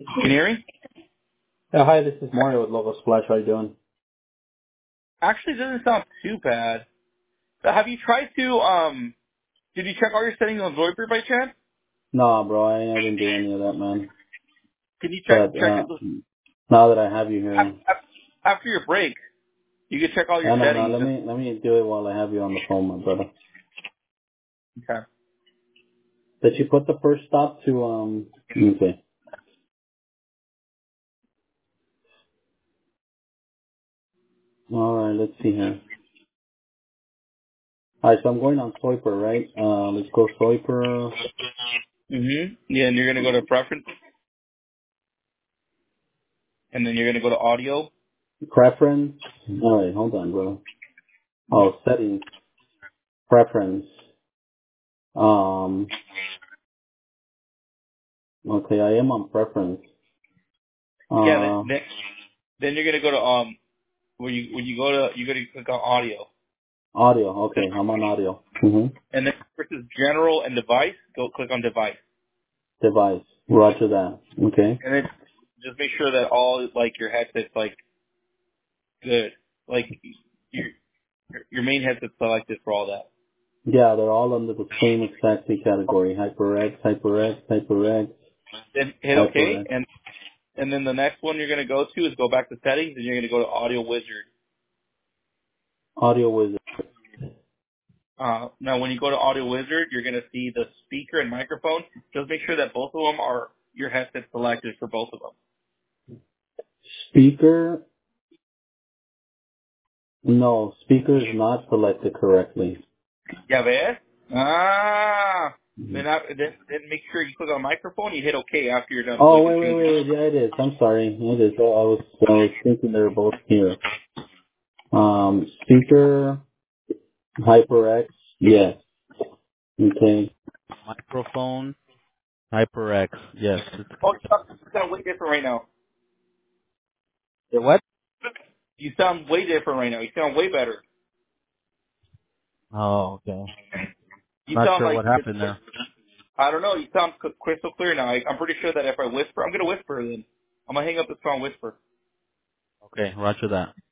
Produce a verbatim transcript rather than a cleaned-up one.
Can you hear me? Yeah, hi, this is Mario with Logo Splash. How you doing? Actually, it doesn't sound too bad. But have you tried to, um, did you check all your settings on Zoiper by chance? No, bro, I, I didn't do any of that, man. Can you check, But check uh, it now that I have you here, af- af- after your break? You can check all your no, no, no. settings. Let And, me let me do it while I have you on the phone, my brother. okay. Did you put the first stop to um? Okay. All right, let's see here. All right, so I'm going on Swiper, right? Uh, let's go Swiper hmm Yeah, and you're going to go to preference, and then you're going to go to audio. preference. All right, hold on, bro. Oh, settings, preference. Um, okay, I am on preference. Yeah, then, Uh, then, then you're going to go to, um, where you, when you go to, you got to click on audio. audio. Okay, I'm on audio. Mm-hmm. And then versus general and device, go click on device. Device. Roger that. Okay. And then just make sure that all, like, your headset's, like, good. Like, your, your main headset's selected for all that. Yeah, they're all under the same exact category. HyperX, HyperX, HyperX, Then hit OK, HyperX. and and then the next one you're going to go to is go back to settings, and you're going to go to Audio Wizard. Audio Wizard. Uh, now, when you go to Audio Wizard, you're going to see the speaker and microphone. Just make sure that both of them are your headset selected for both of them. Speaker. No, speaker is not selected correctly. Ya ves? Ah. Mhm. Then, I, then, then make sure you click on microphone. You hit OK after you're done, so Oh, you can wait, wait, change wait, it. wait. Yeah, it is. I'm sorry. It is. Oh, I was, I was thinking they were both here. Um, speaker, HyperX. Yes. Okay. Microphone, HyperX. Yes. It's, Oh, you sound, you sound way different right now. the what? You sound way different right now. You sound way better. Oh, okay. You Not sound sure like what it's happened there. I don't know. You sound c- crystal clear now. I, I'm pretty sure that if I whisper, I'm gonna whisper. Then I'm gonna hang up this phone and whisper. Okay, roger that.